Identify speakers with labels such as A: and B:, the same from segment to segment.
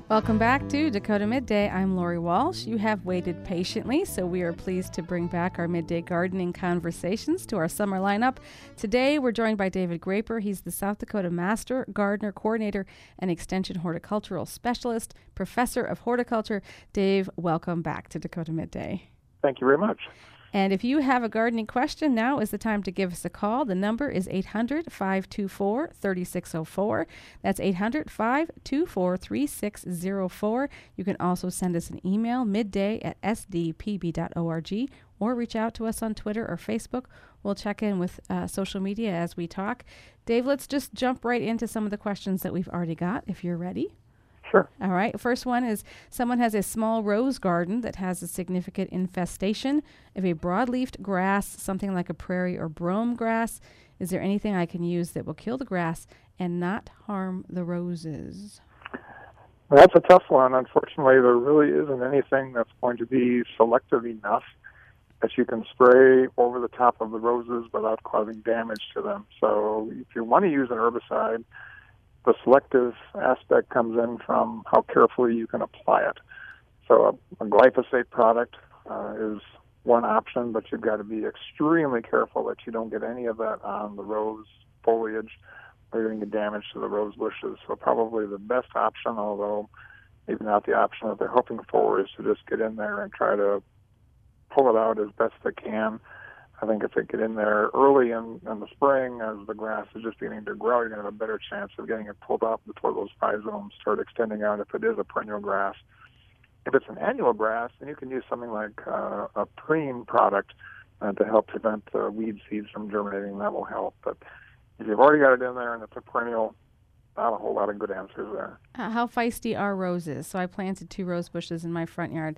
A: Welcome back to Dakota Midday. I'm Lori Walsh. You have waited patiently, so we are pleased to bring back our midday gardening conversations to our summer lineup. Today, we're joined by David Graper. He's the South Dakota Master Gardener Coordinator and Extension Horticultural Specialist, Professor of Horticulture. Dave, welcome back to Dakota Midday.
B: Thank you very much.
A: And if you have a gardening question, now is the time to give us a call. The number is 800-524-3604. That's 800-524-3604. You can also send us an email, midday@sdpb.org, or reach out to us on Twitter or Facebook. We'll check in with social media as we talk. Dave, let's just jump right into some of the questions that we've already got, if you're ready.
B: Sure.
A: All right. First one is someone has a small rose garden that has a significant infestation of a broadleafed grass, something like a prairie or brome grass. Is there anything I can use that will kill the grass and not harm the roses?
B: Well, that's a tough one. Unfortunately, there really isn't anything that's going to be selective enough that you can spray over the top of the roses without causing damage to them. So if you want to use an herbicide, the selective aspect comes in from how carefully you can apply it. So a glyphosate product is one option, but you've got to be extremely careful that you don't get any of that on the rose foliage or you're going to get damage to the rose bushes. So probably the best option, although maybe not the option that they're hoping for, is to just get in there and try to pull it out as best they can. I think if they get in there early in the spring as the grass is just beginning to grow, you're going to have a better chance of getting it pulled up before those rhizomes start extending out if it is a perennial grass. If it's an annual grass, then you can use something like a preen product to help prevent weed seeds from germinating. That will help. But if you've already got it in there and it's a perennial, not a whole lot of good answers there.
A: How feisty are roses? So I planted 2 rose bushes in my front yard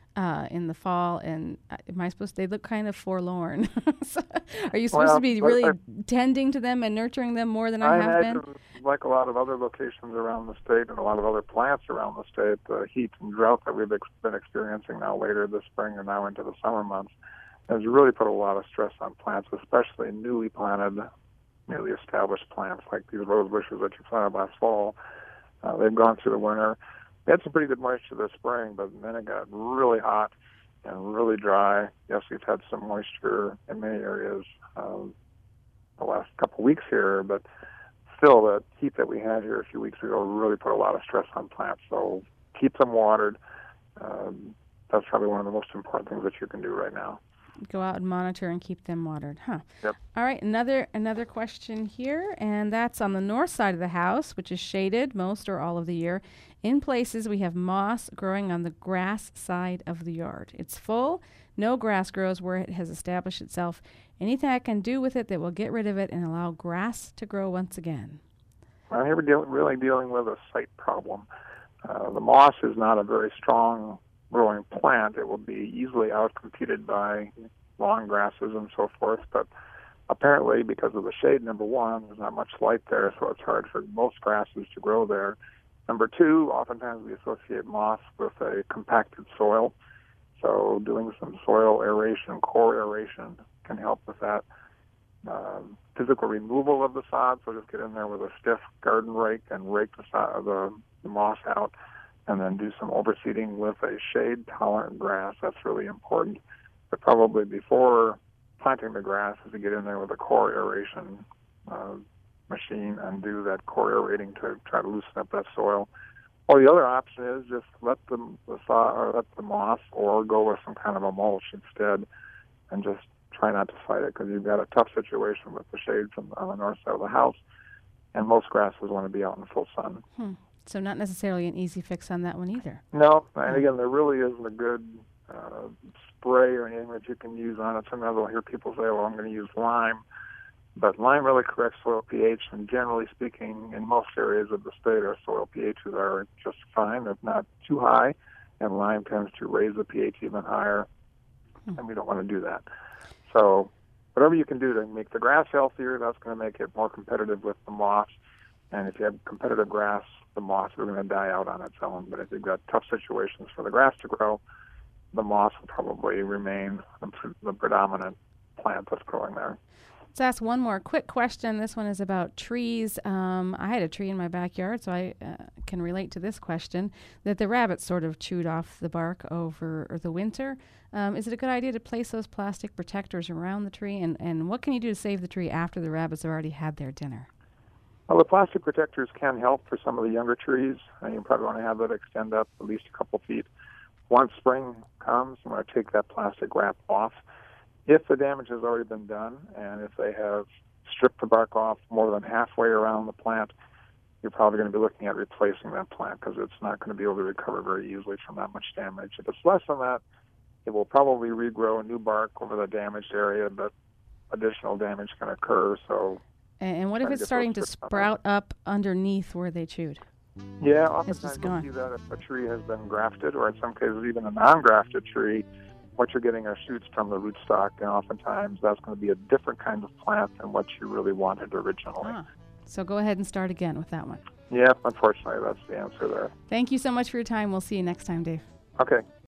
A: in the fall, and they look kind of forlorn. So are you supposed to be really tending to them and nurturing them more than I have been?
B: Like a lot of other locations around the state and a lot of other plants around the state, the heat and drought that we've been experiencing now later this spring and now into the summer months has really put a lot of stress on plants, especially newly planted, newly established plants like these rose bushes that you planted last fall. They've gone through the winter. We had some pretty good moisture this spring, but then it got really hot and really dry. Yes, we've had some moisture in many areas the last couple of weeks here, but still the heat that we had here a few weeks ago really put a lot of stress on plants. So keep them watered. That's probably one of the most important things that you can do right now.
A: Go out and monitor and keep them watered, huh?
B: Yep.
A: All right, another question here, and that's on the north side of the house, which is shaded most or all of the year. In places, we have moss growing on the grass side of the yard. It's full. No grass grows where it has established itself. Anything I can do with it that will get rid of it and allow grass to grow once again?
B: I'm here really dealing with a site problem. The moss is not a very strong growing plant. It will be easily outcompeted by lawn grasses and so forth, but apparently because of the shade, number one, there's not much light there, so it's hard for most grasses to grow there. Number two, oftentimes we associate moss with a compacted soil, so doing some soil aeration, core aeration, can help with that. Physical removal of the sod, so just get in there with a stiff garden rake and rake the moss out, and then do some overseeding with a shade-tolerant grass. That's really important. But probably before planting the grass is to get in there with a core aeration machine and do that core aerating to try to loosen up that soil. Or the other option is just let the moss or go with some kind of a mulch instead and just try not to fight it because you've got a tough situation with the shade on the north side of the house, and most grasses want to be out in full sun.
A: So not necessarily an easy fix on that one either.
B: No, and again, there really isn't a good spray or anything that you can use on it. Sometimes I'll hear people say, well, I'm going to use lime. But lime really corrects soil pH, and generally speaking, in most areas of the state, our soil pHs are just fine, if not too high, and lime tends to raise the pH even higher, and we don't want to do that. So whatever you can do to make the grass healthier, that's going to make it more competitive with the moss. And if you have competitive grass, the moss is going to die out on its own. But if you've got tough situations for the grass to grow, the moss will probably remain the predominant plant that's growing there.
A: Let's ask one more quick question. This one is about trees. I had a tree in my backyard, so I can relate to this question, that the rabbits sort of chewed off the bark over the winter. Is it a good idea to place those plastic protectors around the tree? And what can you do to save the tree after the rabbits have already had their dinner?
B: Well, the plastic protectors can help for some of the younger trees, and you probably want to have it extend up at least a couple feet. Once spring comes, you want to take that plastic wrap off. If the damage has already been done, and if they have stripped the bark off more than halfway around the plant, you're probably going to be looking at replacing that plant because it's not going to be able to recover very easily from that much damage. If it's less than that, it will probably regrow new bark over the damaged area, but additional damage can occur. So,
A: and what if it's starting to sprout up underneath where they chewed?
B: Yeah, oftentimes you'll see that if a tree has been grafted, or in some cases even a non-grafted tree, what you're getting are shoots from the rootstock, and oftentimes that's going to be a different kind of plant than what you really wanted originally.
A: So go ahead and start again with that one.
B: Yeah, unfortunately, that's the answer there.
A: Thank you so much for your time. We'll see you next time, Dave.
B: Okay.